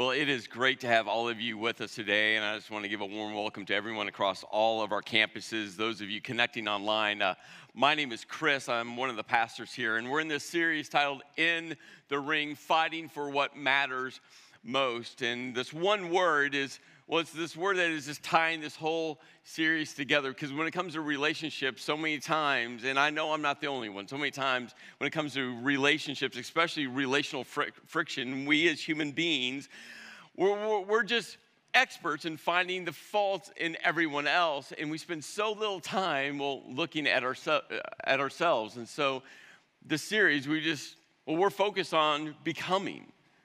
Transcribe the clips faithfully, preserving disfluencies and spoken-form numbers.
Well, it is great to have all of you with us today, and I just want to give a warm welcome to everyone across all of our campuses, those of you connecting online. Uh, my name is Chris. I'm one of the pastors here, and we're in this series titled In the Ring, Fighting for What Matters Most. And this one word is, well, it's this word that is just tying this whole series together, because when it comes to relationships, so many times, and I know I'm not the only one, so many times when it comes to relationships, especially relational fric- friction, we as human beings, we're, we're, we're just experts in finding the faults in everyone else, and we spend so little time, well, looking at, ourse- at ourselves. And so this series, we just, well, we're focused on becoming.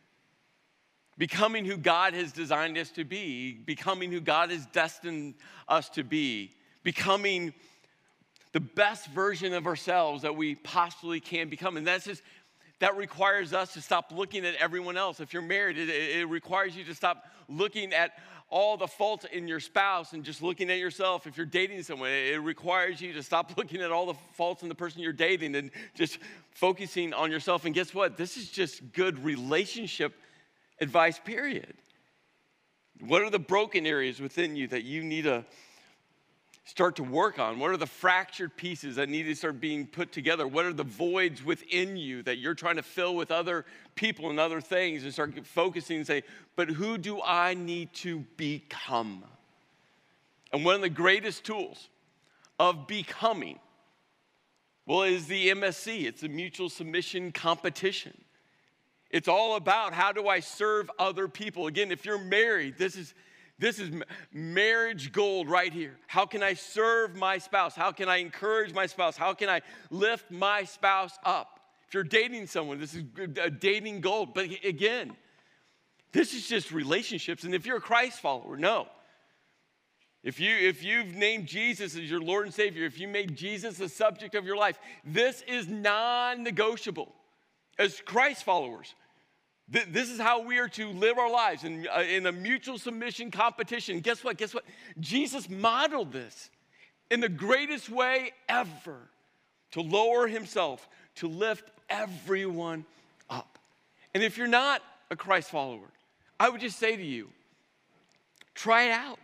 Becoming who God has designed us to be, becoming who God has destined us to be, becoming the best version of ourselves that we possibly can become. And that's just, that requires us to stop looking at everyone else. If you're married, it, it requires you to stop looking at all the faults in your spouse and just looking at yourself. If you're dating someone, it requires you to stop looking at all the faults in the person you're dating and just focusing on yourself. And guess what? This is just good relationship advice, period. What are the broken areas within you that you need to start to work on? What are the fractured pieces that need to start being put together? What are the voids within you that you're trying to fill with other people and other things, and start focusing and say, but who do I need to become? And one of the greatest tools of becoming, well, is the M S C. It's a mutual submission competition. It's all about, how do I serve other people? Again, if you're married, this is this is marriage gold right here. How can I serve my spouse? How can I encourage my spouse? How can I lift my spouse up? If you're dating someone, this is a dating gold. But again, this is just relationships. And if you're a Christ follower, no. If, you, if you've named Jesus as your Lord and Savior, if you made Jesus the subject of your life, this is non-negotiable. As Christ followers, th- this is how we are to live our lives in, uh, in a mutual submission competition. Guess what? Guess what? Jesus modeled this in the greatest way ever, to lower himself, to lift everyone up. And if you're not a Christ follower, I would just say to you, try it out.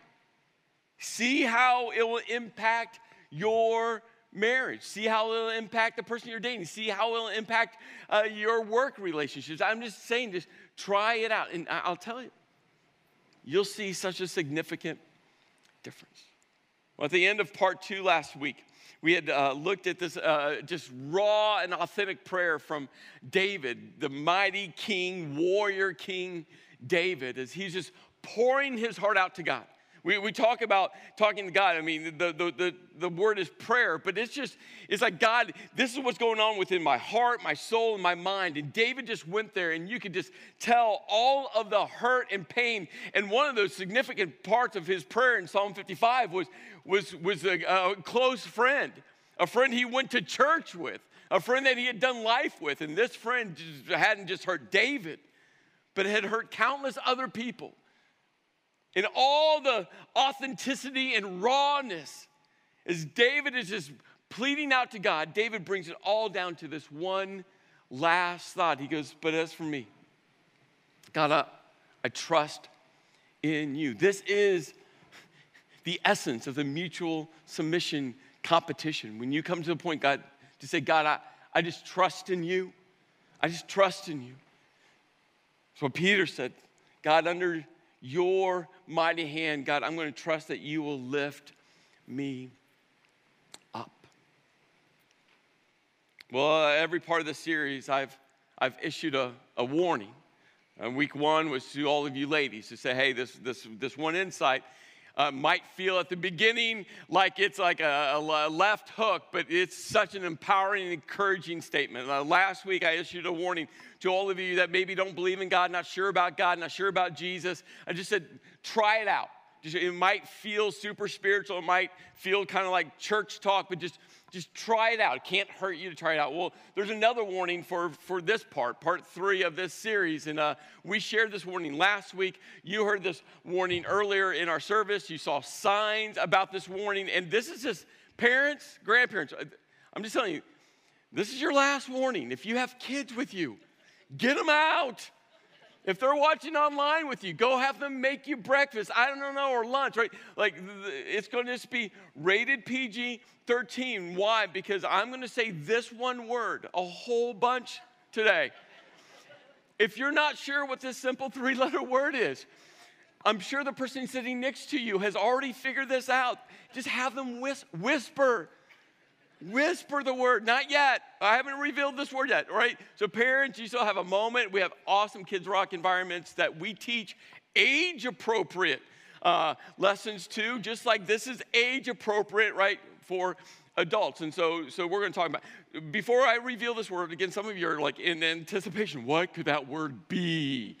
See how it will impact your marriage. See how it'll impact the person you're dating. See how it'll impact uh, your work relationships. I'm just saying, just try it out. And I'll tell you, you'll see such a significant difference. Well, at the end of part two last week, we had uh, looked at this uh, just raw and authentic prayer from David, the mighty king, warrior king David, as he's just pouring his heart out to God. We, we talk about talking to God. I mean, the, the, the, the word is prayer, but it's just, it's like, God, this is what's going on within my heart, my soul, and my mind. And David just went there, and you could just tell all of the hurt and pain. And one of those significant parts of his prayer in Psalm fifty-five was, was, was a, a close friend, a friend he went to church with, a friend that he had done life with. And this friend just hadn't just hurt David, but had hurt countless other people. In all the authenticity and rawness, as David is just pleading out to God, David brings it all down to this one last thought. He goes, but as for me, God, I, I trust in you. This is the essence of the mutual submission competition. When you come to the point, God, to say, God, I, I just trust in you. I just trust in you. That's what Peter said. God, under your mighty hand, God, I'm going to trust that you will lift me up. Well, uh, every part of the series, I've I've issued a, a warning. And week one was to all of you ladies to say, hey, this this this one insight uh, might feel at the beginning like it's like a, a left hook, but it's such an empowering and encouraging statement. Uh, last week, I issued a warning to all of you that maybe don't believe in God, not sure about God, not sure about Jesus. I just said, try it out. Just, it might feel super spiritual. It might feel kind of like church talk, but just, just try it out. It can't hurt you to try it out. Well, there's another warning for, for this part, part three of this series. And uh, we shared this warning last week. You heard this warning earlier in our service. You saw signs about this warning. And this is just parents, grandparents. I'm just telling you, this is your last warning. If you have kids with you, get them out. If they're watching online with you, go have them make you breakfast. I don't know, or lunch, right? Like, it's going to just be rated P G thirteen. Why? Because I'm going to say this one word a whole bunch today. If you're not sure what this simple three-letter word is, I'm sure the person sitting next to you has already figured this out. Just have them whis- whisper. Whisper the word. Not yet. I haven't revealed this word yet, right? So parents, you still have a moment. We have awesome Kids Rock environments that we teach age-appropriate uh, lessons to, just like this is age-appropriate, right, for adults. And so, so we're going to talk about, before I reveal this word, again, some of you are like in anticipation, what could that word be?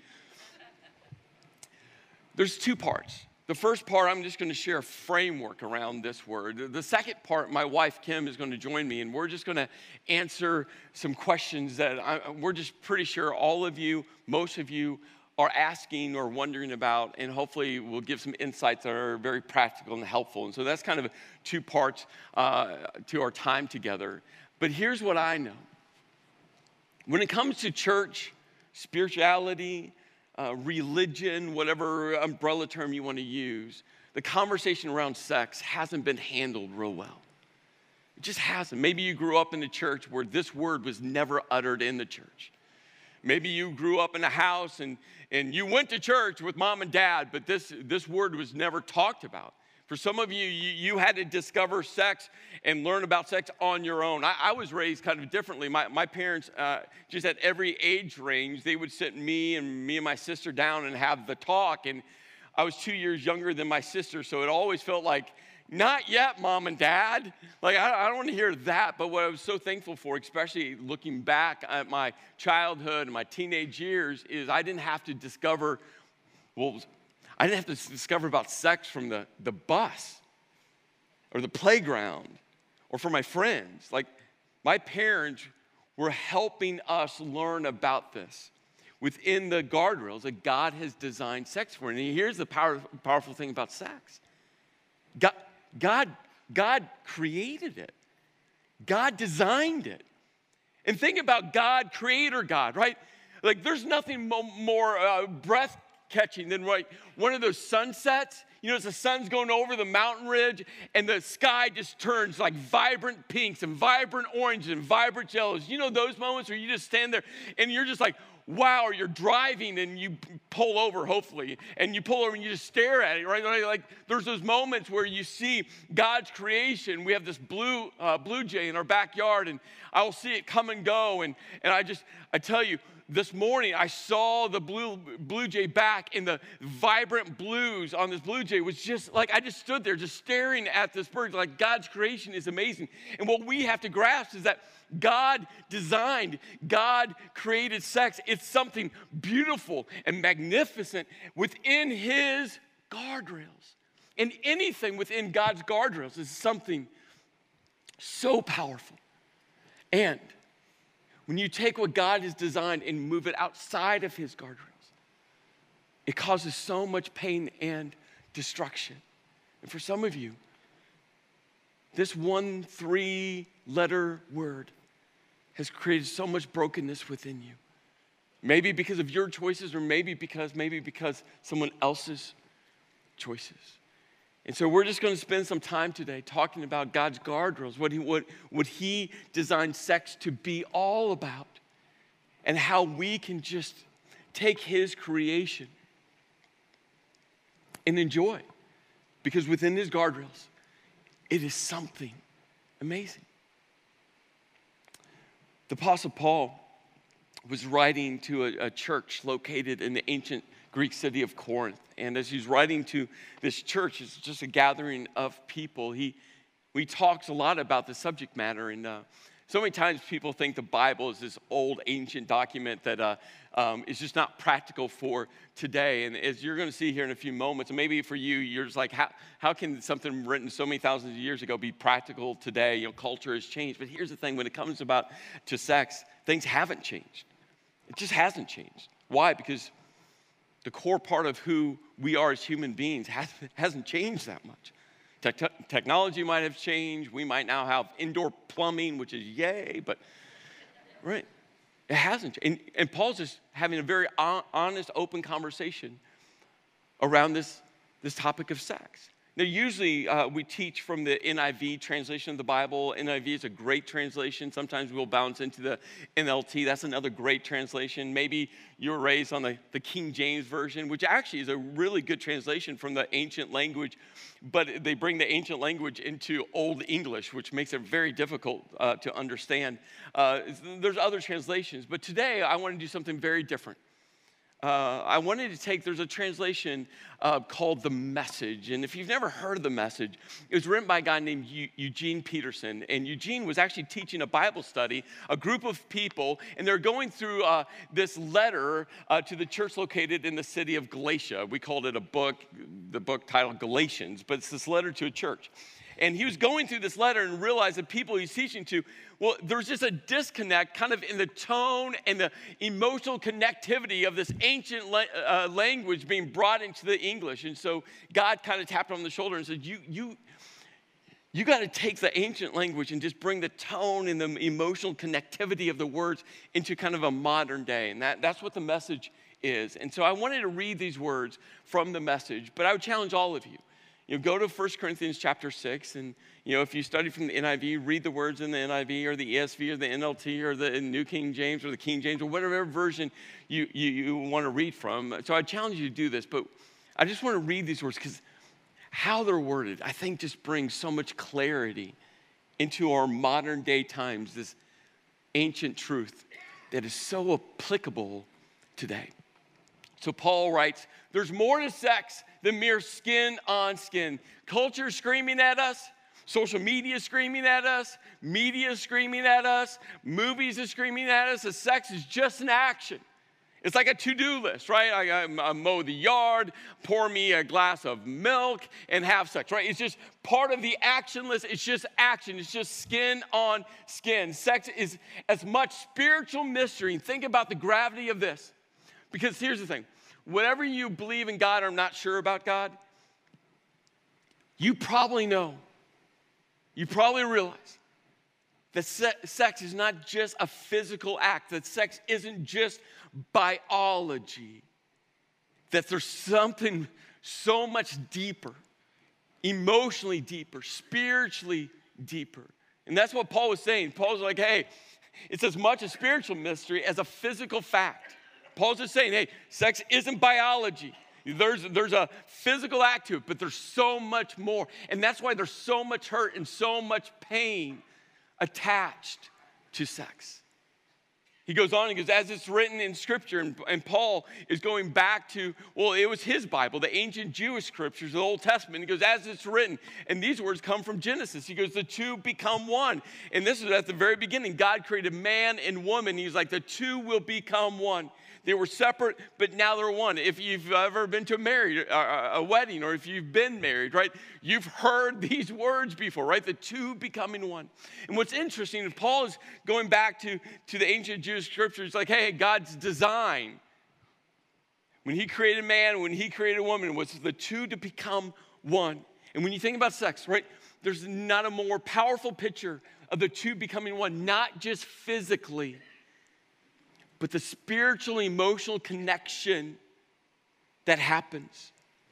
There's two parts. The first part, I'm just going to share a framework around this word. The second part, my wife, Kim, is going to join me, and we're just going to answer some questions that I, we're just pretty sure all of you, most of you, are asking or wondering about, and hopefully we'll give some insights that are very practical and helpful. And so that's kind of two parts uh, to our time together. But here's what I know. When it comes to church, spirituality, Uh, religion, whatever umbrella term you want to use, the conversation around sex hasn't been handled real well. It just hasn't. Maybe you grew up in a church where this word was never uttered in the church. Maybe you grew up in a house and, and you went to church with mom and dad, but this, this word was never talked about. For some of you, you, you had to discover sex and learn about sex on your own. I, I was raised kind of differently. My, my parents, uh, just at every age range, they would sit me and me and my sister down and have the talk. And I was two years younger than my sister, so it always felt like, not yet, mom and dad. Like, I, I don't want to hear that. But what I was so thankful for, especially looking back at my childhood and my teenage years, is I didn't have to discover what was I didn't have to discover about sex from the, the bus or the playground or from my friends. Like, my parents were helping us learn about this within the guardrails that God has designed sex for. And here's the power, powerful thing about sex. God, God, God created it. God designed it. And think about God, creator God, right? Like, there's nothing mo- more uh, breath catching than like one of those sunsets. You know, as the sun's going over the mountain ridge and the sky just turns like vibrant pinks and vibrant oranges and vibrant yellows. You know those moments where you just stand there and you're just like, wow, or you're driving and you pull over, hopefully, and you pull over and you just stare at it, right? Like, there's those moments where you see God's creation. We have this blue uh, blue jay in our backyard, and I will see it come and go, and, and I just, I tell you, this morning, I saw the blue, blue jay back, and the vibrant blues on this blue jay was just like, I just stood there just staring at this bird. Like, God's creation is amazing. And what we have to grasp is that God designed, God created sex. It's something beautiful and magnificent within his guardrails. And anything within God's guardrails is something so powerful. And when you take what God has designed and move it outside of his guardrails, it causes so much pain and destruction. And for some of you, this one three-letter word has created so much brokenness within you. Maybe because of your choices, or maybe because, maybe because someone else's choices. And so we're just going to spend some time today talking about God's guardrails, what he, what, what he designed sex to be all about, and how we can just take his creation and enjoy. Because within his guardrails, it is something amazing. The Apostle Paul was writing to a, a church located in the ancient Greek city of Corinth. And as he's writing to this church, it's just a gathering of people. He, he talks a lot about the subject matter. And uh, so many times people think the Bible is this old ancient document that uh, um, is just not practical for today. And as you're going to see here in a few moments, and maybe for you, you're just like, how, how can something written so many thousands of years ago be practical today? You know, culture has changed. But here's the thing, when it comes about to sex, things haven't changed. It just hasn't changed. Why? Because the core part of who we are as human beings hasn't, hasn't changed that much. Te- technology might have changed. We might now have indoor plumbing, which is yay, but, right. It hasn't. And, and Paul's just having a very honest, open conversation around this, this topic of sex. Now, usually uh, we teach from the N I V translation of the Bible. N I V is a great translation. Sometimes we'll bounce into the N L T. That's another great translation. Maybe you were raised on the, the King James Version, which actually is a really good translation from the ancient language. But they bring the ancient language into Old English, which makes it very difficult uh, to understand. Uh, there's other translations. But today, I want to do something very different. Uh, I wanted to take, there's a translation uh, called The Message. And if you've never heard of The Message, it was written by a guy named U- Eugene Peterson. And Eugene was actually teaching a Bible study, a group of people, and they're going through uh, this letter uh, to the church located in the city of Galatia. We called it a book, the book titled Galatians, but it's this letter to a church. And he was going through this letter and realized that people he's teaching to, well, there's just a disconnect kind of in the tone and the emotional connectivity of this ancient la- uh, language being brought into the English. And so God kind of tapped him on the shoulder and said, you, you, you got to take the ancient language and just bring the tone and the emotional connectivity of the words into kind of a modern day. And that, that's what The Message is. And so I wanted to read these words from The Message, but I would challenge all of you. You know, go to First Corinthians chapter six, and you know, if you study from the N I V, read the words in the N I V or the E S V or the N L T or the New King James or the King James or whatever version you, you, you want to read from. So I challenge you to do this, but I just want to read these words because how they're worded, I think, just brings so much clarity into our modern day times, this ancient truth that is so applicable today. So Paul writes, there's more to sex than mere skin on skin. Culture screaming at us, social media screaming at us, media screaming at us, movies are screaming at us that sex is just an action. It's like a to-do list, right? I, I, I mow the yard, pour me a glass of milk, and have sex, right? It's just part of the action list. It's just action. It's just skin on skin. Sex is as much spiritual mystery. Think about the gravity of this. Because here's the thing. Whatever you believe in God or not sure about God, you probably know, you probably realize that se- sex is not just a physical act, that sex isn't just biology, that there's something so much deeper, emotionally deeper, spiritually deeper. And that's what Paul was saying. Paul's like, hey, it's as much a spiritual mystery as a physical fact. Paul's just saying, hey, sex isn't biology. There's, there's a physical act to it, but there's so much more. And that's why there's so much hurt and so much pain attached to sex. He goes on and goes, as it's written in Scripture, and, and Paul is going back to, well, it was his Bible, the ancient Jewish Scriptures, the Old Testament. He goes, as it's written, and these words come from Genesis. He goes, the two become one. And this is at the very beginning. God created man and woman. He's like, the two will become one. They were separate, but now they're one. If you've ever been to a married, uh, a wedding, or if you've been married, right, you've heard these words before, right? The two becoming one. And what's interesting is Paul is going back to, to the ancient Jewish scriptures, like, hey, God's design, when he created man, when he created woman, was the two to become one. And when you think about sex, right, there's not a more powerful picture of the two becoming one, not just physically, but the spiritual, emotional connection that happens.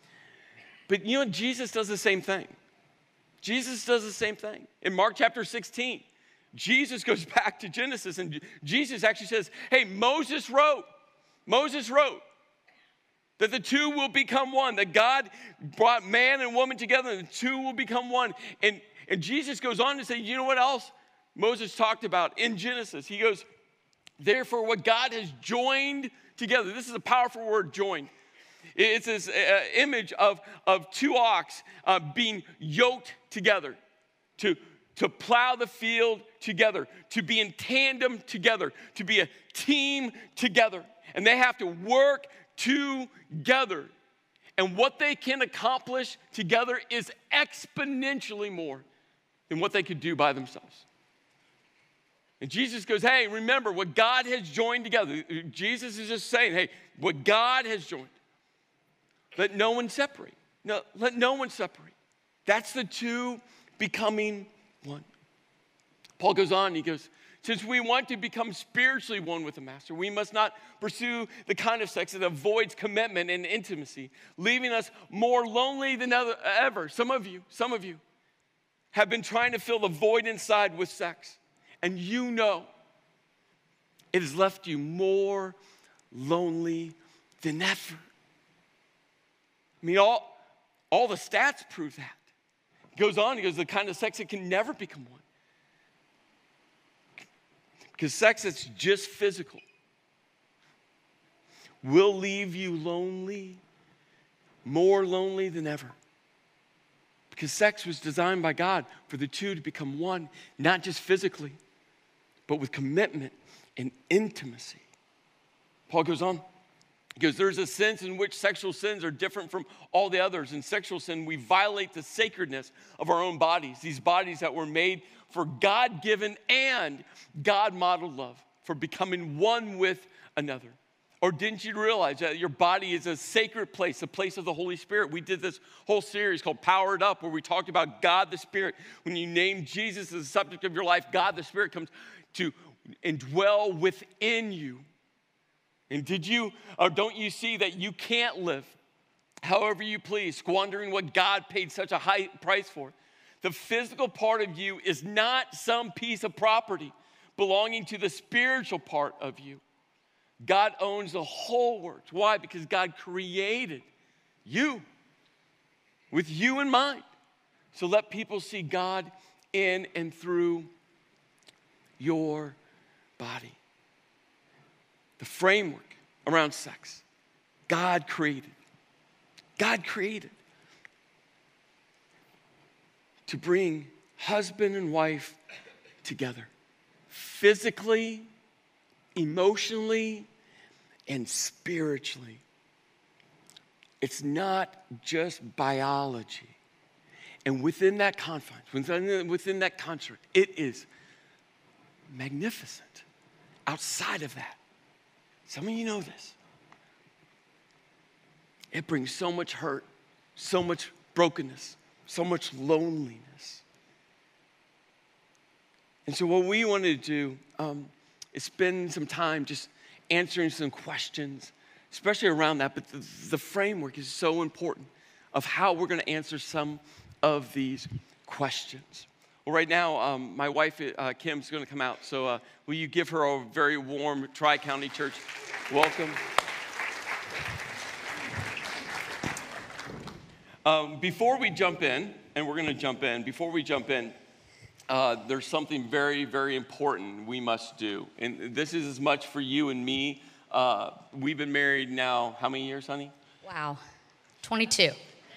But you know, Jesus does the same thing. Jesus does the same thing. In Mark chapter sixteen, Jesus goes back to Genesis, and Jesus actually says, hey, Moses wrote, Moses wrote that the two will become one, that God brought man and woman together, and the two will become one. And, and Jesus goes on to say, you know what else Moses talked about in Genesis? He goes, therefore, what God has joined together. This is a powerful word, joined. It's this uh, image of, of two ox uh, being yoked together, to, to plow the field together, to be in tandem together, to be a team together. And they have to work together. And what they can accomplish together is exponentially more than what they could do by themselves. And Jesus goes, hey, remember what God has joined together. Jesus is just saying, hey, what God has joined, let no one separate. No, let no one separate. That's the two becoming one. Paul goes on, he goes, Since we want to become spiritually one with the Master, we must not pursue the kind of sex that avoids commitment and intimacy, leaving us more lonely than ever. Some of you, some of you have been trying to fill the void inside with sex, and you know it has left you more lonely than ever. I mean, all, all the stats prove that. It goes on, he goes, the kind of sex that can never become one. Because sex that's just physical will leave you lonely, more lonely than ever. Because sex was designed by God for the two to become one, not just physically, but with commitment and intimacy. Paul goes on. He goes, there's a sense in which sexual sins are different from all the others. In sexual sin, we violate the sacredness of our own bodies, these bodies that were made for God-given and God-modeled love, for becoming one with another. Or didn't you realize that your body is a sacred place, a place of the Holy Spirit? We did this whole series called Powered Up, where we talked about God the Spirit. When you name Jesus as the subject of your life, God the Spirit comes to indwell within you. And did you, or don't you see that you can't live however you please, squandering what God paid such a high price for? The physical part of you is not some piece of property belonging to the spiritual part of you. God owns the whole works. Why? Because God created you with you in mind. So let people see God in and through your body. The framework around sex, God created. God created to bring husband and wife together, physically, emotionally, and spiritually. It's not just biology. And within that confines, within, within that construct, it is magnificent. Outside of that, some of you know this, it brings so much hurt, so much brokenness, so much loneliness. And so what we wanted to do um, is spend some time just answering some questions, especially around that, but the, the framework is so important of how we're going to answer some of these questions. Well, right now, um, my wife, uh, Kim's going to come out, so uh, will you give her a very warm Tri-County Church welcome? Um, before we jump in, and we're going to jump in, before we jump in, uh, there's something very, very important we must do. And this is as much for you and me. Uh, we've been married now, how many years, honey? Wow, twenty-two.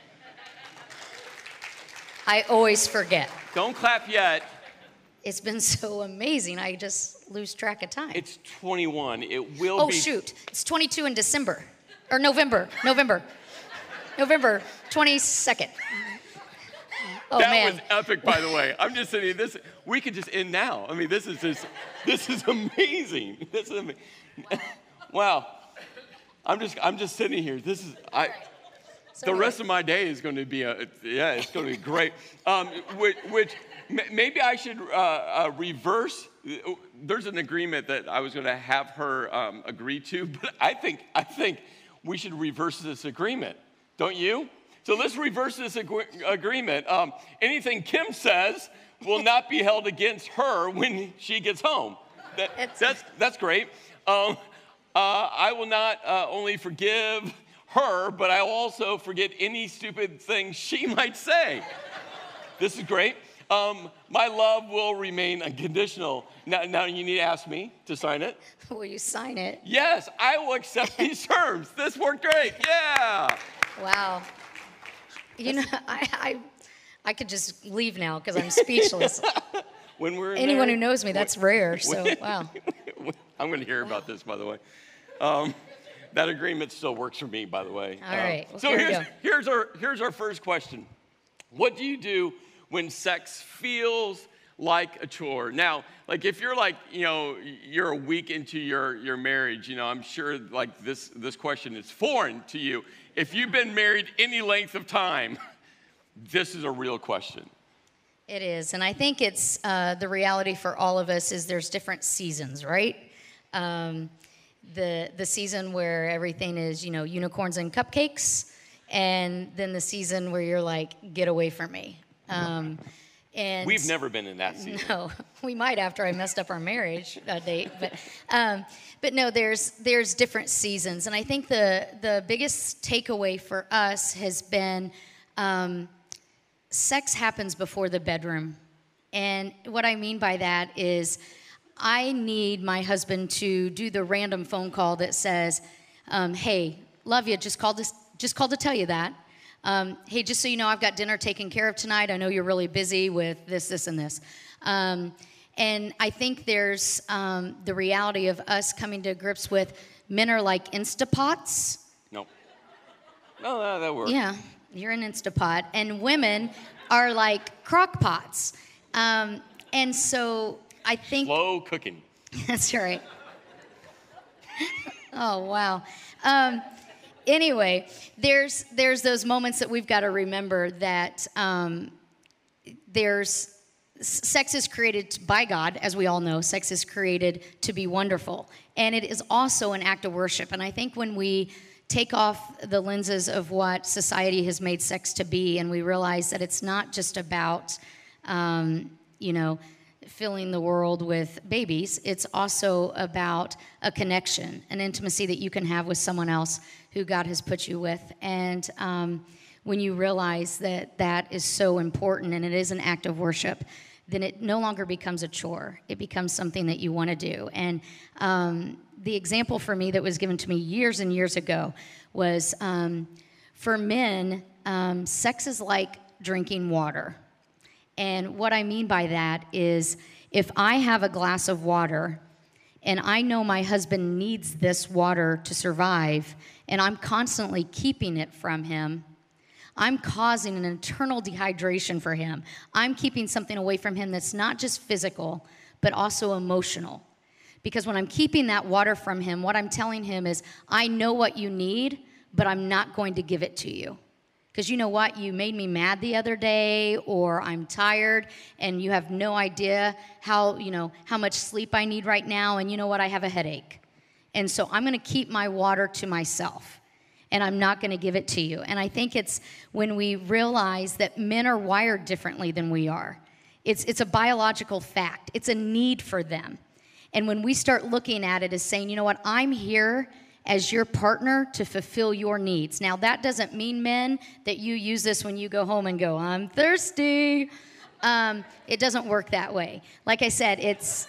I always forget. Don't clap yet. It's been so amazing, I just lose track of time. It's twenty-one. It will oh, be. Oh, shoot. It's twenty-two in December. Or November. November. November twenty-second. Oh, that man. was epic, by the way. I'm just saying this. We could just end now. I mean, this is just, this is amazing. This is amazing. Wow. I'm just, I'm just sitting here. This is, I. So the anyway. rest of my day is going to be a, yeah, it's going to be great. Um, which, which maybe I should uh, uh, reverse. There's an agreement that I was going to have her um, agree to, but I think, I think we should reverse this agreement. Don't you? So let's reverse this ag- agreement. Um, anything Kim says will not be held against her when she gets home. That, that's, that's great. Um, uh, I will not uh, only forgive her, but I also forget any stupid thing she might say. This is great. Um, my love will remain unconditional. Now, now you need to ask me to sign it. Will you sign it? Yes, I will accept these terms. This worked great. Yeah. Wow. You know, I, I, I could just leave now because I'm speechless. When we're in Anyone there, who knows me, that's rare. So, wow. I'm going to hear about this, by the way. Um, that agreement still works for me, by the way. All right. Well, so here we here's, go. here's our here's our first question. What do you do when sex feels like a chore? Now, like if you're like, you know, you're a week into your, your marriage, you know, I'm sure like this, this question is foreign to you. If you've been married any length of time, this is a real question. It is, and I think it's uh, the reality for all of us is there's different seasons, right? Um, the the season where everything is, you know, unicorns and cupcakes, and then the season where you're like, get away from me. Um, and We've never been in that season. No, we might after I messed up our marriage uh, date, but um, but no, there's there's different seasons, and I think the the biggest takeaway for us has been. Um, Sex happens before the bedroom. And what I mean by that is I need my husband to do the random phone call that says, um, hey, love you, just called to, just called to tell you that. Um, hey, just so you know, I've got dinner taken care of tonight. I know you're really busy with this, this, and this. Um, and I think there's um, the reality of us coming to grips with men are like Instapots. No. No, that, that works. Yeah. You're an Instapot, and women are like crock pots. Um, and so I think... Slow cooking. That's right. Oh, wow. Um, anyway, there's there's those moments that we've got to remember that um, there's... Sex is created by God, as we all know. Sex is created to be wonderful. And it is also an act of worship. And I think when we... take off the lenses of what society has made sex to be, and we realize that it's not just about, um, you know, filling the world with babies. It's also about a connection, an intimacy that you can have with someone else who God has put you with. And um, when you realize that that is so important and it is an act of worship, then it no longer becomes a chore. It becomes something that you want to do. And um, the example for me that was given to me years and years ago was um, for men, um, sex is like drinking water. And what I mean by that is if I have a glass of water and I know my husband needs this water to survive and I'm constantly keeping it from him, I'm causing an internal dehydration for him. I'm keeping something away from him that's not just physical, but also emotional. Because when I'm keeping that water from him, what I'm telling him is, I know what you need, but I'm not going to give it to you. Because you know what? You made me mad the other day, or I'm tired, and you have no idea how, you know, how much sleep I need right now, and you know what? I have a headache. And so I'm going to keep my water to myself, and I'm not going to give it to you. And I think it's when we realize that men are wired differently than we are. It's, it's a biological fact. It's a need for them. And when we start looking at it as saying, you know what, I'm here as your partner to fulfill your needs. Now, that doesn't mean, men, that you use this when you go home and go, I'm thirsty. Um, it doesn't work that way. Like I said, it's,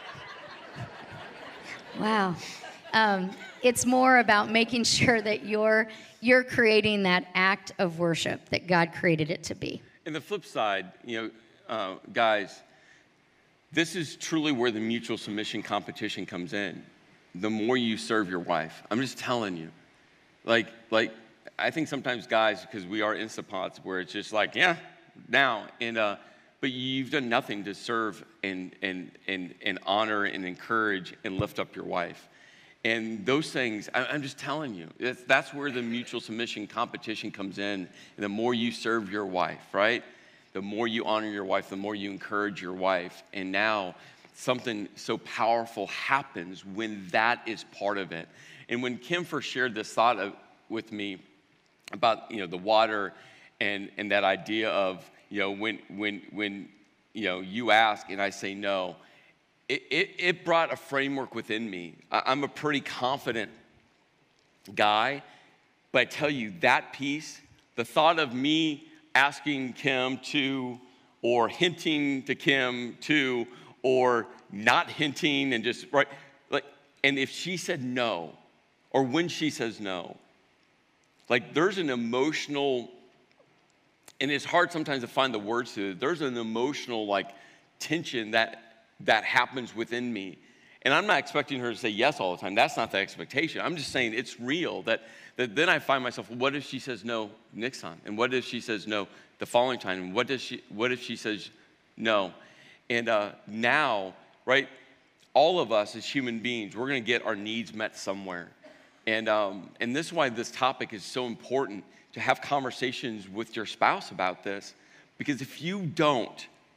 wow. Um, it's more about making sure that you're, you're creating that act of worship that God created it to be. And the flip side, you know, uh, guys, this is truly where the mutual submission competition comes in. The more you serve your wife. I'm just telling you. Like, like I think sometimes guys, because we are Instapots, where it's just like, yeah, now. And uh, but you've done nothing to serve and, and, and, and honor and encourage and lift up your wife. And those things, I, I'm just telling you, that's, that's where the mutual submission competition comes in. And the more you serve your wife, right? The more you honor your wife, the more you encourage your wife. And now something so powerful happens when that is part of it. And when Kim first shared this thought of, with me about, you know, the water and, and that idea of, you know, when, when, when, you know, you ask and I say no, it, it, it brought a framework within me. I, I'm a pretty confident guy, but I tell you, that piece, the thought of me asking Kim to, or hinting to Kim to, or not hinting and just, right, like, and if she said no, or when she says no, like there's an emotional, and it's hard sometimes to find the words to it, there's an emotional like tension that, that happens within me. And I'm not expecting her to say yes all the time. That's not the expectation. I'm just saying it's real that, that then I find myself, what if she says no next time? And what if she says no the following time? And what, does she, what if she says no? And uh, now, right, all of us as human beings, we're going to get our needs met somewhere. And, um, and this is why this topic is so important, to have conversations with your spouse about this. Because if you don't,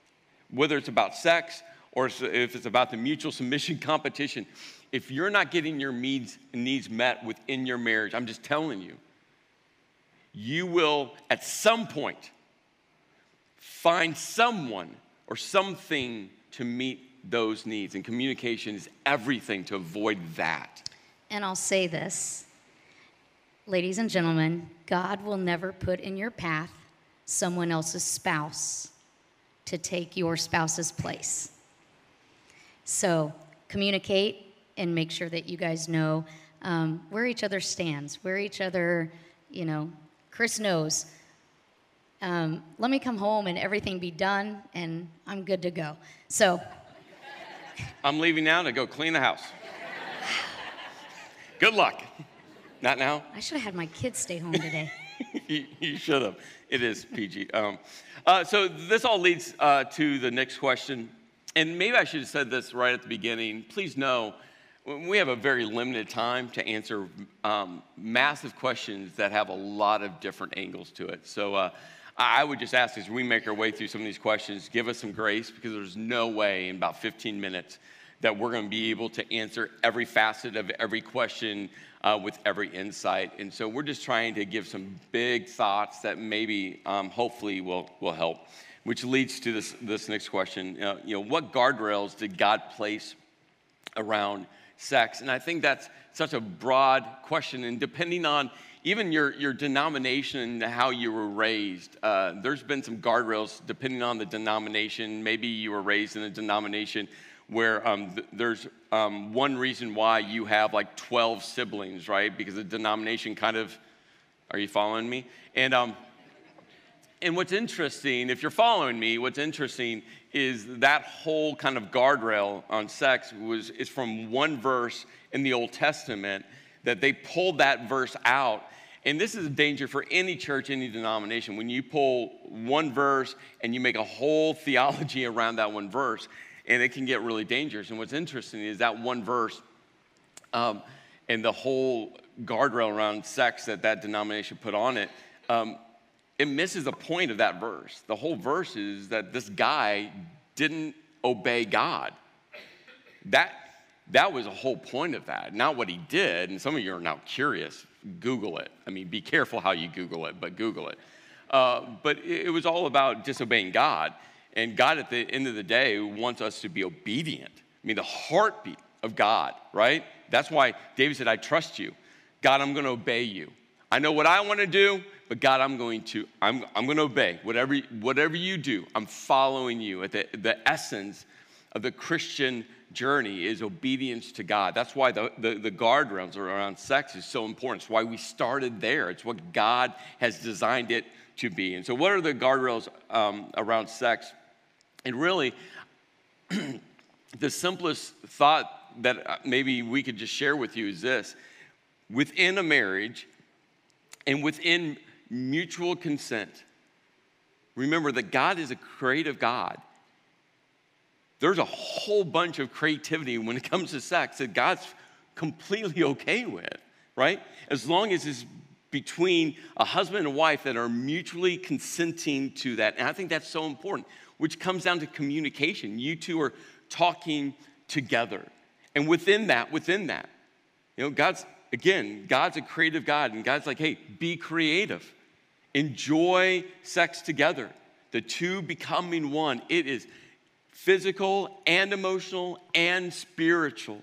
whether it's about sex or if it's about the mutual submission competition, if you're not getting your needs, needs met within your marriage, I'm just telling you, you will at some point find someone or something to meet those needs. And communication is everything to avoid that. And I'll say this, ladies and gentlemen, God will never put in your path someone else's spouse to take your spouse's place. So communicate and make sure that you guys know um, where each other stands, where each other, you know, Chris knows. Um, let me come home and everything be done, and I'm good to go. So I'm leaving now to go clean the house. Good luck. Not now? I should have had my kids stay home today. you, you should have. It is P G. Um, uh, so this all leads uh, to the next question. And maybe I should have said this right at the beginning. Please know, we have a very limited time to answer um, massive questions that have a lot of different angles to it. So uh, I would just ask as we make our way through some of these questions, give us some grace, because there's no way in about fifteen minutes that we're going to be able to answer every facet of every question uh, with every insight. And so we're just trying to give some big thoughts that maybe, um, hopefully, will will help. Which leads to this, this next question. Uh, you know, what guardrails did God place around sex? And I think that's such a broad question. And depending on even your, your denomination and how you were raised, uh, there's been some guardrails depending on the denomination. Maybe you were raised in a denomination where um, th- there's um, one reason why you have like twelve siblings, right? Because the denomination kind of, are you following me? And um, And what's interesting, if you're following me, what's interesting is that whole kind of guardrail on sex was is from one verse in the Old Testament that they pulled that verse out. And this is a danger for any church, any denomination. When you pull one verse and you make a whole theology around that one verse, and it can get really dangerous. And what's interesting is that one verse um, and the whole guardrail around sex that that denomination put on it, um, it misses the point of that verse. The whole verse is that this guy didn't obey God. That, that was the whole point of that, not what he did. And some of you are now curious. Google it. I mean, be careful how you Google it, but Google it. Uh, but it, it was all about disobeying God. And God, at the end of the day, wants us to be obedient. I mean, the heartbeat of God, right? That's why David said, I trust you. God, I'm going to obey you. I know what I want to do, but God, I'm going to, I'm, I'm going to obey. Whatever, whatever you do, I'm following you. At the, the essence of the Christian journey is obedience to God. That's why the, the, the guardrails around sex is so important. It's why we started there. It's what God has designed it to be. And so what are the guardrails um, around sex? And really, the simplest thought that maybe we could just share with you is this. Within a marriage and within mutual consent, remember that God is a creative God. There's a whole bunch of creativity when it comes to sex that God's completely okay with, right? As long as it's between a husband and wife that are mutually consenting to that. And I think that's so important, which comes down to communication. You two are talking together. And within that, within that, you know, God's, again, God's a creative God. And God's like, hey, be creative. Enjoy sex together. The two becoming one. It is physical and emotional and spiritual.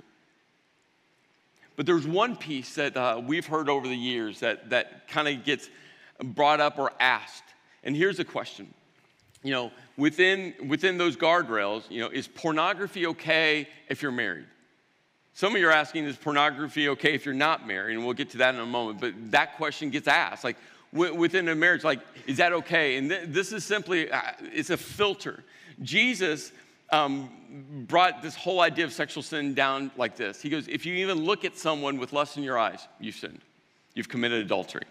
But there's one piece that uh, we've heard over the years that, that kind of gets brought up or asked. And here's the question. You know, within, within those guardrails, you know, is pornography okay if you're married? Some of you are asking, is pornography okay if you're not married? And we'll get to that in a moment. But that question gets asked. Like, w- within a marriage, like, is that okay? And th- this is simply, uh, it's a filter. Jesus um, brought this whole idea of sexual sin down like this. He goes, if you even look at someone with lust in your eyes, you've sinned. You've committed adultery.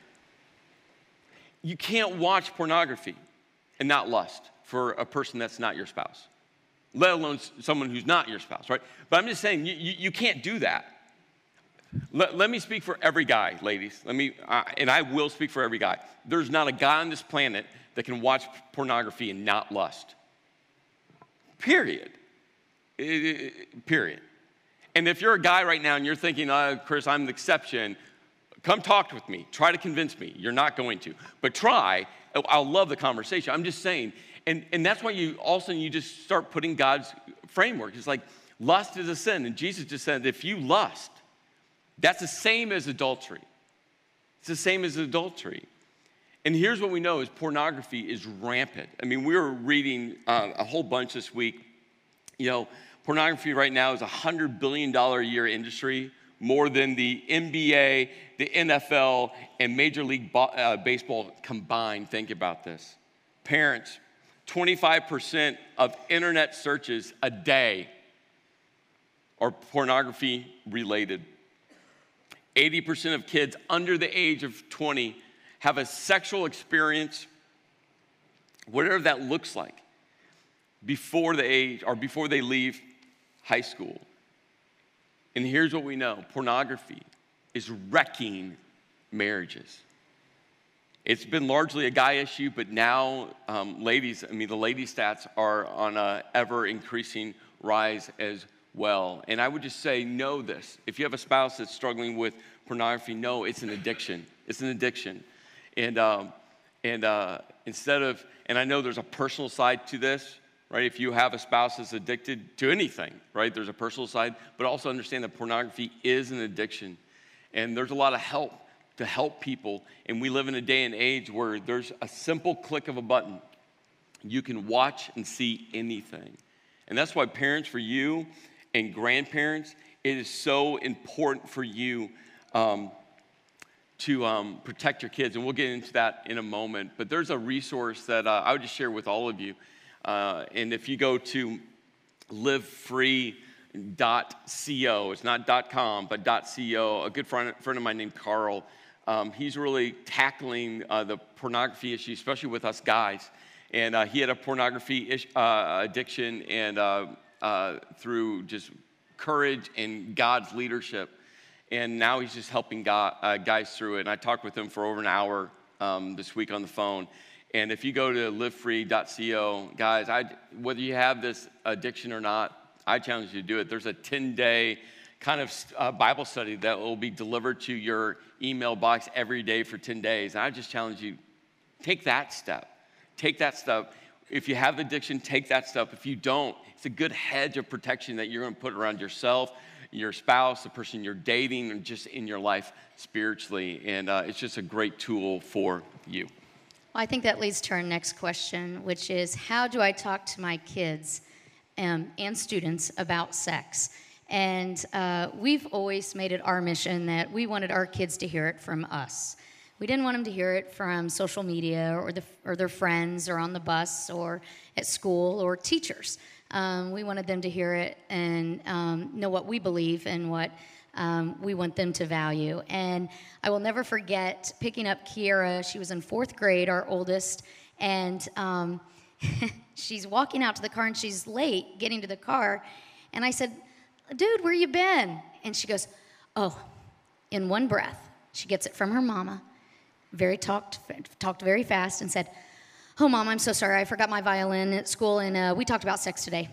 You can't watch pornography and not lust for a person that's not your spouse, let alone someone who's not your spouse, right? But I'm just saying, you, you, you can't do that. Let, let me speak for every guy, ladies. Let me, uh, and I will speak for every guy. There's not a guy on this planet that can watch pornography and not lust. period. It- it- period. And if you're a guy right now and you're thinking, oh, Chris, I'm the exception, come talk with me. Try to convince me. You're not going to. But try. I'll love the conversation. I'm just saying. And, and that's why you all of a sudden you just start putting God's framework. It's like lust is a sin. And Jesus just said, if you lust, that's the same as adultery. It's the same as adultery. And here's what we know is pornography is rampant. I mean, we were reading uh, a whole bunch this week. You know, pornography right now is a one hundred billion dollars a year industry, more than the N B A, the N F L, and Major League Bo- uh, Baseball combined. Think about this. Parents, twenty-five percent of internet searches a day are pornography related. eighty percent of kids under the age of twenty have a sexual experience, whatever that looks like, before the age or before they leave high school. And here's what we know. Pornography is wrecking marriages. It's been largely a guy issue, but now um, ladies, I mean, the lady stats are on a ever increasing rise as well. And I would just say, know this. If you have a spouse that's struggling with pornography, know it's an addiction. It's an addiction. And um, and uh, instead of, and I know there's a personal side to this, right? If you have a spouse that's addicted to anything, right? There's a personal side, but also understand that pornography is an addiction. And there's a lot of help to help people. And we live in a day and age where there's a simple click of a button. You can watch and see anything. And that's why parents, for you and grandparents, it is so important for you um, to um, protect your kids. And we'll get into that in a moment. But there's a resource that uh, I would just share with all of you. Uh, and if you go to live free dot co, it's not .com, but .co, a good friend, friend of mine named Carl, um, he's really tackling uh, the pornography issue, especially with us guys. And uh, he had a pornography ish, uh, addiction, and uh, uh, through just courage and God's leadership. And now he's just helping God, uh, guys through it. And I talked with him for over an hour um, this week on the phone. And if you go to live free dot co, guys, I, whether you have this addiction or not, I challenge you to do it. There's a ten-day kind of uh, Bible study that will be delivered to your email box every day for ten days. And I just challenge you, take that step. Take that step. If you have addiction, take that step. If you don't, it's a good hedge of protection that you're going to put around yourself, your spouse, the person you're dating, and just in your life spiritually. And uh, it's just a great tool for you. Well, I think that leads to our next question, which is, how do I talk to my kids um, and students about sex? And uh, we've always made it our mission that we wanted our kids to hear it from us. We didn't want them to hear it from social media or, the, or their friends or on the bus or at school or teachers. Um, we wanted them to hear it and um, know what we believe and what um, we want them to value. And I will never forget picking up Kiera. She was in fourth grade, our oldest, and um, she's walking out to the car, and she's late getting to the car. And I said, dude, where you been? And she goes, oh, in one breath. She gets it from her mama, very talked, talked very fast, and said, oh, Mom, I'm so sorry. I forgot my violin at school, and uh, we talked about sex today.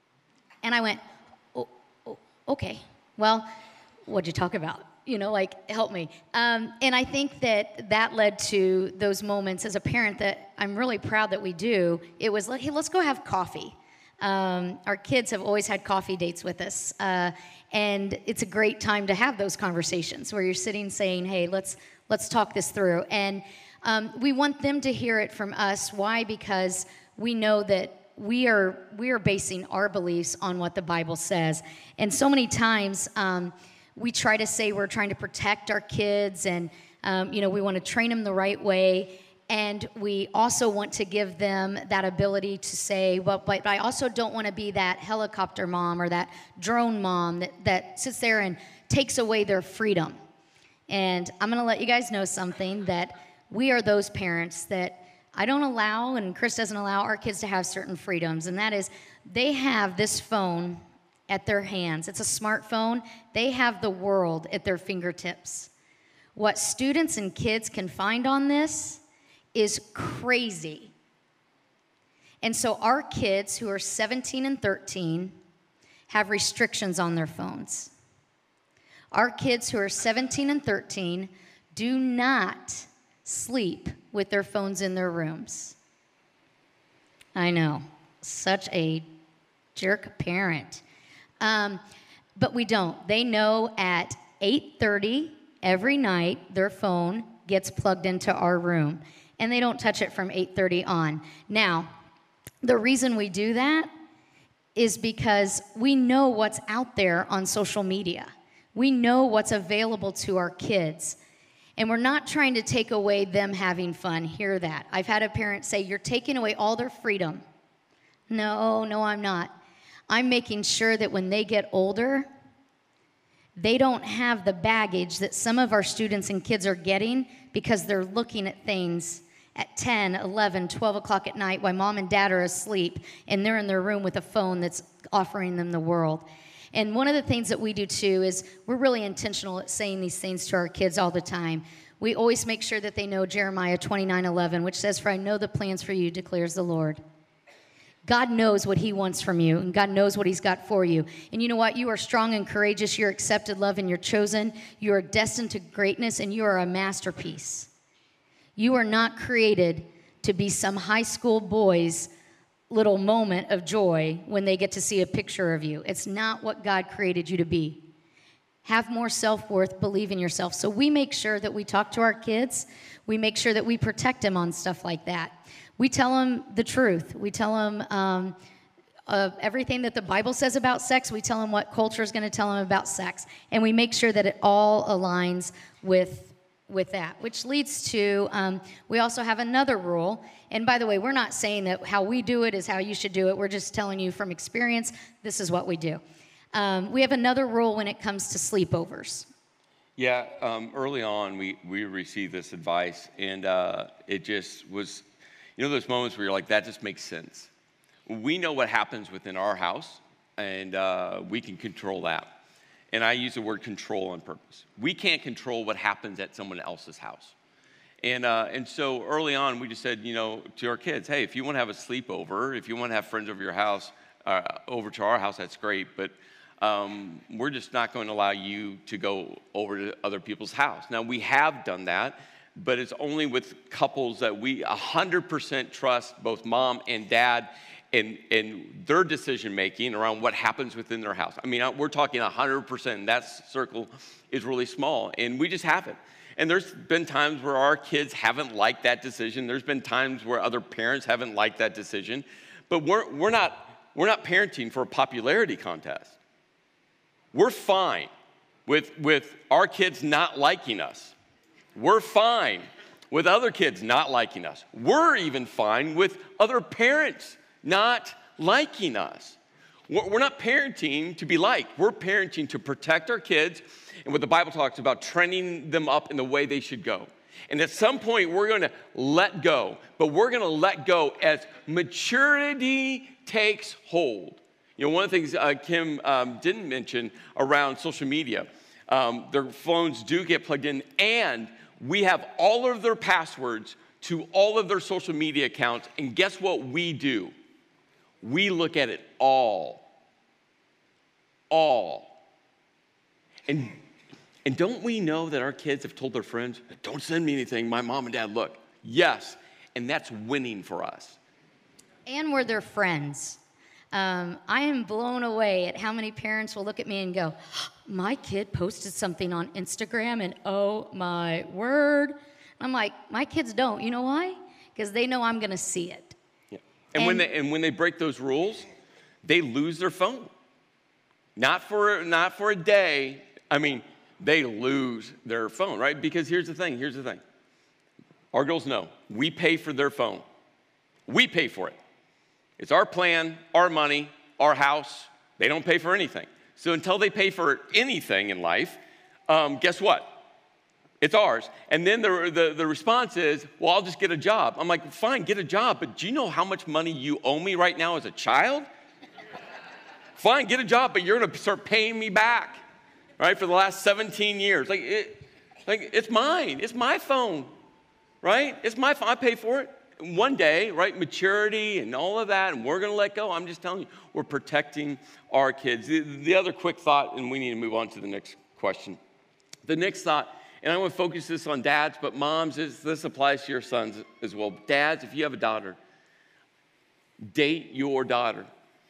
And I went, oh, oh, okay. Well, what'd you talk about? You know, like, help me. Um, and I think that that led to those moments as a parent that I'm really proud that we do. It was like, hey, let's go have coffee. Um, our kids have always had coffee dates with us. Uh, and it's a great time to have those conversations where you're sitting saying, hey, let's let's talk this through. And um, we want them to hear it from us. Why? Because we know that we are we are basing our beliefs on what the Bible says. And so many times um, we try to say we're trying to protect our kids, and um, you know, we want to train them the right way. And we also want to give them that ability to say, well, but I also don't want to be that helicopter mom or that drone mom that, that sits there and takes away their freedom. And I'm going to let you guys know something, that we are those parents that I don't allow, and Chris doesn't allow our kids to have certain freedoms. And that is, they have this phone at their hands. It's a smartphone. They have the world at their fingertips. What students and kids can find on this is crazy. And so our kids who are seventeen and thirteen have restrictions on their phones. Our kids who are seventeen and thirteen do not sleep with their phones in their rooms. I know, such a jerk parent. Um, but we don't. They know at eight thirty every night their phone gets plugged into our room, and they don't touch it from eight thirty on. Now, the reason we do that is because we know what's out there on social media. We know what's available to our kids. And we're not trying to take away them having fun. Hear that. I've had a parent say, you're taking away all their freedom. No, no, I'm not. I'm making sure that when they get older, they don't have the baggage that some of our students and kids are getting because they're looking at things at ten, eleven, twelve o'clock at night while mom and dad are asleep and they're in their room with a phone that's offering them the world. And one of the things that we do too is we're really intentional at saying these things to our kids all the time. We always make sure that they know Jeremiah twenty-nine eleven, which says, "For I know the plans for you, declares the Lord." God knows what he wants from you, and God knows what he's got for you. And you know what? You are strong and courageous. You're accepted, loved, and you're chosen. You are destined to greatness, and you are a masterpiece. You are not created to be some high school boy's little moment of joy when they get to see a picture of you. It's not what God created you to be. Have more self-worth, believe in yourself. So we make sure that we talk to our kids. We make sure that we protect them on stuff like that. We tell them the truth. We tell them um, uh, everything that the Bible says about sex. We tell them what culture is going to tell them about sex. And we make sure that it all aligns with with that, which leads to, um, we also have another rule. And by the way, we're not saying that how we do it is how you should do it. We're just telling you from experience, this is what we do. Um, we have another rule when it comes to sleepovers. Yeah, um, early on, we, we received this advice, and uh, it just was, you know, those moments where you're like, that just makes sense. We know what happens within our house, and uh, we can control that. And I use the word control on purpose. We can't control what happens at someone else's house. And uh, and so early on, we just said, you know, to our kids, hey, if you want to have a sleepover, if you want to have friends over your house, uh, over to our house, that's great. But um, we're just not going to allow you to go over to other people's house. Now, we have done that, but it's only with couples that we one hundred percent trust both mom and dad in, in their decision-making around what happens within their house. I mean, we're talking one hundred percent, and that circle is really small, and we just haven't. And there's been times where our kids haven't liked that decision. There's been times where other parents haven't liked that decision. But we're, we're, not, we're not parenting for a popularity contest. We're fine with, with our kids not liking us. We're fine with other kids not liking us. We're even fine with other parents not liking us. We're not parenting to be liked. We're parenting to protect our kids and what the Bible talks about, training them up in the way they should go. And at some point, we're going to let go. But we're going to let go as maturity takes hold. You know, one of the things uh, Kim um, didn't mention around social media, um, their phones do get plugged in, and we have all of their passwords to all of their social media accounts. And guess what we do? We look at it all. All. And, and don't we know that our kids have told their friends, don't send me anything, my mom and dad look. Yes, and that's winning for us. And we're their friends. Um, I am blown away at how many parents will look at me and go, my kid posted something on Instagram and oh my word. I'm like, my kids don't. You know why? Because they know I'm going to see it. Yeah. And, and, when they, and when they break those rules, they lose their phone. Not for, not for a day. I mean, they lose their phone, right? Because here's the thing, here's the thing. Our girls know, we pay for their phone. We pay for it. It's our plan, our money, our house. They don't pay for anything. So until they pay for anything in life, um, guess what? It's ours. And then the, the, the response is, well, I'll just get a job. I'm like, fine, get a job, but do you know how much money you owe me right now as a child? Fine, get a job, but you're going to start paying me back, right, for the last seventeen years. Like, it, like it's mine. It's my phone, right? It's my phone. I pay for it. one day, right, maturity and all of that, and we're going to let go. I'm just telling you, we're protecting our kids. The, the other quick thought, and we need to move on to the next question. The next thought, and I want to focus this on dads, but moms, is, this applies to your sons as well. Dads, if you have a daughter, date your daughter.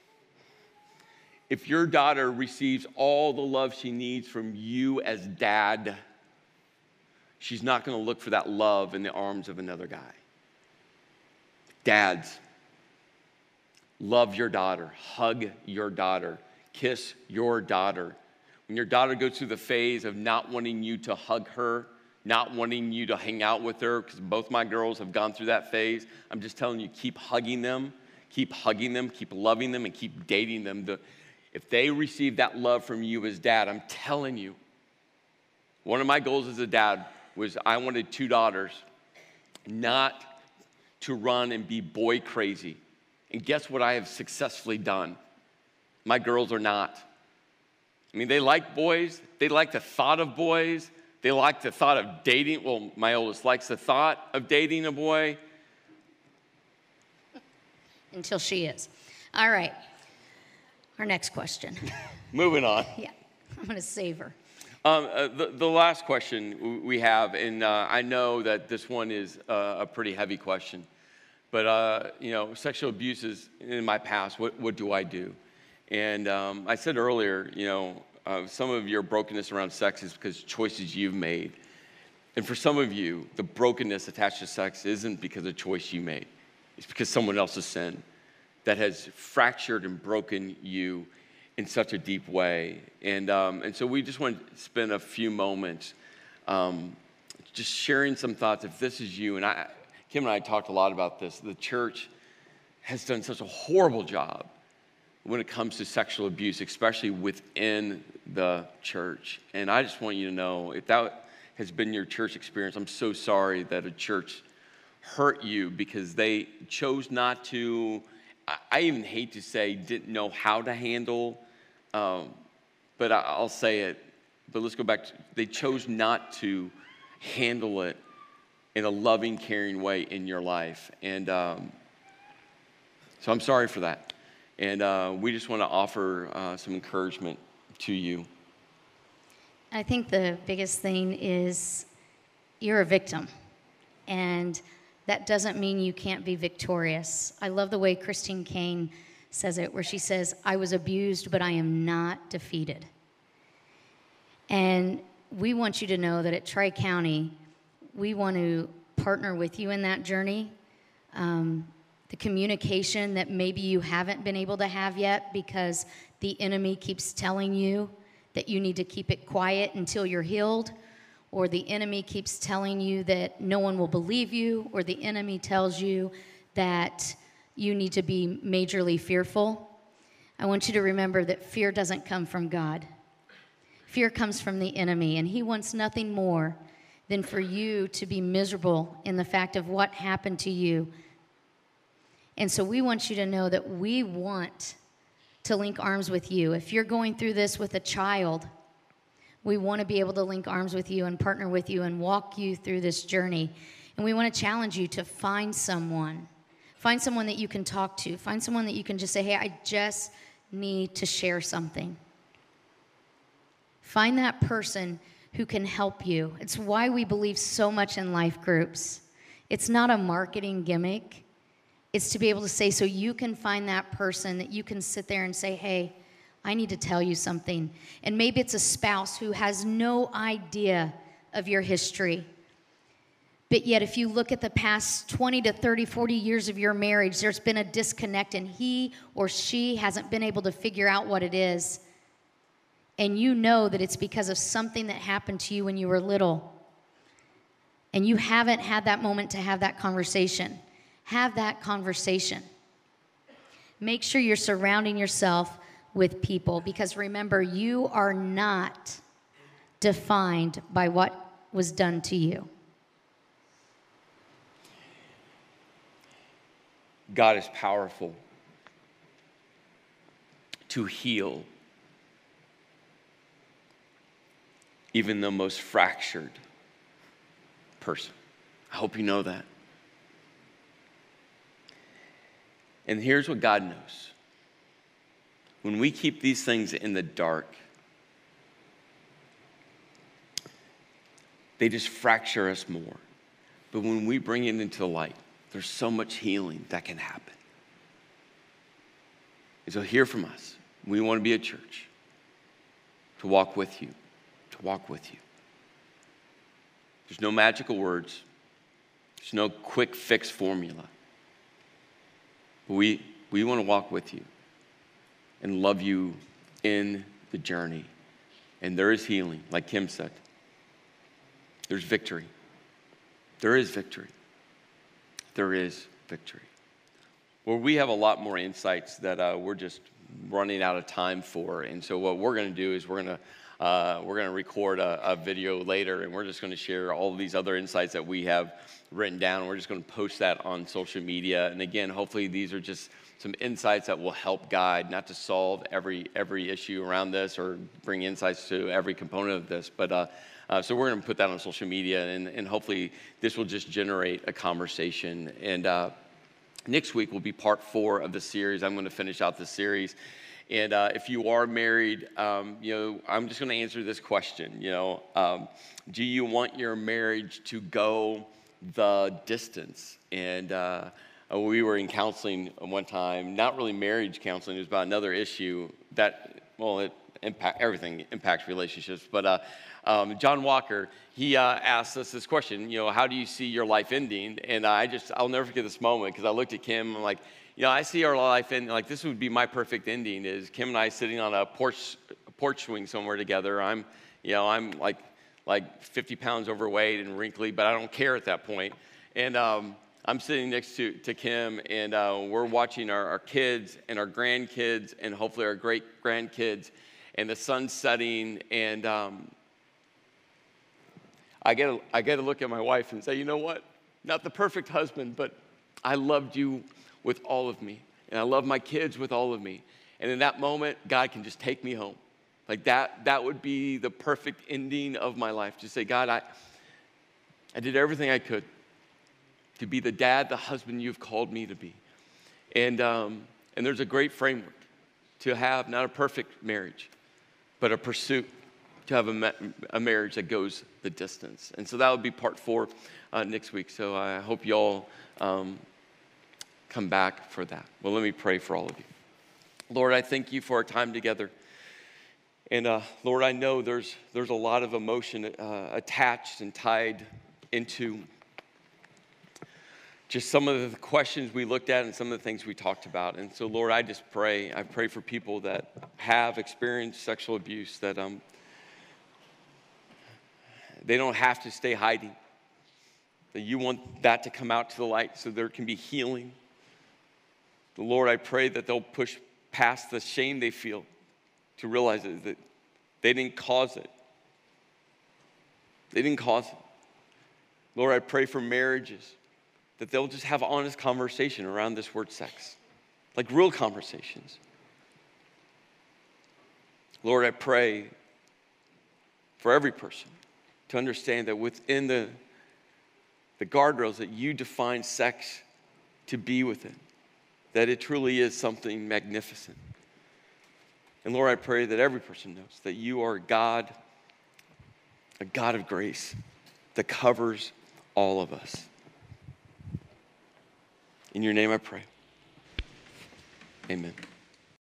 If your daughter receives all the love she needs from you as dad, she's not going to look for that love in the arms of another guy. Dads, love your daughter, hug your daughter, kiss your daughter. When your daughter goes through the phase of not wanting you to hug her, not wanting you to hang out with her, because both my girls have gone through that phase, I'm just telling you, keep hugging them, keep hugging them, keep loving them, and keep dating them. The, if they receive that love from you as dad, I'm telling you, one of my goals as a dad was I wanted two daughters, not to run and be boy crazy. And guess what I have successfully done? My girls are not. I mean, they like boys. They like the thought of boys. They like the thought of dating. Well, my oldest likes the thought of dating a boy. Until she is. All right. Our next question. Moving on. Yeah, I'm going to save her. Um, uh, the, the last question we have, and uh, I know that this one is uh, a pretty heavy question, but, uh, you know, sexual abuse is in my past. What, what do I do? And um, I said earlier, you know, uh, some of your brokenness around sex is because choices you've made. And for some of you, the brokenness attached to sex isn't because of choice you made. It's because someone else's sin that has fractured and broken you in such a deep way. And, um, and so we just want to spend a few moments um, just sharing some thoughts. If this is you, and I, Kim and I talked a lot about this, the church has done such a horrible job when it comes to sexual abuse, especially within the church. And I just want you to know, if that has been your church experience, I'm so sorry that a church hurt you because they chose not to, I even hate to say didn't know how to handle, um, but I'll say it, but let's go back to, they chose not to handle it in a loving, caring way in your life. And um, so I'm sorry for that. And uh, we just want to offer uh, some encouragement to you. I think the biggest thing is you're a victim. And that doesn't mean you can't be victorious. I love the way Christine Caine says it, where she says, I was abused, but I am not defeated. And we want you to know that at Tri-County, we want to partner with you in that journey. Um, the communication that maybe you haven't been able to have yet because the enemy keeps telling you that you need to keep it quiet until you're healed, or the enemy keeps telling you that no one will believe you, or the enemy tells you that you need to be majorly fearful. I want you to remember that fear doesn't come from God. Fear comes from the enemy, and he wants nothing more than for you to be miserable in the fact of what happened to you. And so we want you to know that we want to link arms with you. If you're going through this with a child, we want to be able to link arms with you and partner with you and walk you through this journey. And we want to challenge you to find someone. Find someone that you can talk to. Find someone that you can just say, hey, I just need to share something. Find that person who can help you. It's why we believe so much in life groups. It's not a marketing gimmick. It's to be able to say, so you can find that person that you can sit there and say, hey, I need to tell you something. And maybe it's a spouse who has no idea of your history. But yet, if you look at the past twenty to thirty, forty years of your marriage, there's been a disconnect, and he or she hasn't been able to figure out what it is. And you know that it's because of something that happened to you when you were little. And you haven't had that moment to have that conversation. Have that conversation. Make sure you're surrounding yourself with people, because remember, you are not defined by what was done to you. God is powerful to heal even the most fractured person. I hope you know that. And here's what God knows. When we keep these things in the dark, they just fracture us more. But when we bring it into the light, there's so much healing that can happen. And so hear from us. We want to be a church to walk with you, to walk with you. There's no magical words. There's no quick fix formula. But we, we want to walk with you and love you in the journey. And there is healing, like Kim said. There's victory. There is victory. There is victory. Well, we have a lot more insights that uh, we're just running out of time for. And so what we're going to do is we're going to uh, we're going to record a, a video later, and we're just going to share all of these other insights that we have written down. We're just going to post that on social media. And again, hopefully these are just some insights that will help guide, not to solve every every issue around this or bring insights to every component of this, but uh, uh, so we're going to put that on social media, and, and hopefully this will just generate a conversation. And uh, next week will be part four of the series. I'm going to finish out the series. And uh, if you are married, um, you know, I'm just going to answer this question. You know, um, do you want your marriage to go the distance? And uh, we were in counseling one time, not really marriage counseling. It was about another issue that, well, it impact everything impacts relationships. But uh, um, John Walker, he uh, asked us this question. You know, how do you see your life ending? And I just, I'll never forget this moment because I looked at Kim. I'm like, you know, I see our life ending like this would be my perfect ending. Is Kim and I sitting on a porch a porch swing somewhere together. I'm, you know, I'm like like fifty pounds overweight and wrinkly, but I don't care at that point. And um, I'm sitting next to, to Kim, and uh, we're watching our, our kids and our grandkids and hopefully our great-grandkids, and the sun's setting, and um, I get to, I get to look at my wife and say, you know what? Not the perfect husband, but I loved you with all of me, and I love my kids with all of me. And in that moment, God can just take me home. Like that, that would be the perfect ending of my life. Just say, God, I, I did everything I could to be the dad, the husband you've called me to be. And, um, and there's a great framework to have not a perfect marriage, but a pursuit to have a, ma- a marriage that goes the distance. And so that would be part four uh, next week. So I hope y'all um, come back for that. Well, let me pray for all of you. Lord, I thank you for our time together. And uh, Lord, I know there's there's a lot of emotion uh, attached and tied into just some of the questions we looked at and some of the things we talked about. And so, Lord, I just pray. I pray for people that have experienced sexual abuse, that um, they don't have to stay hiding, that you want that to come out to the light so there can be healing. The Lord, I pray that they'll push past the shame they feel to realize it, that they didn't cause it. They didn't cause it. Lord, I pray for marriages that they'll just have honest conversation around this word sex, like real conversations. Lord, I pray for every person to understand that within the, the guardrails that you define sex to be within, that it truly is something magnificent. And Lord, I pray that every person knows that you are God, a God of grace that covers all of us. In your name I pray. Amen.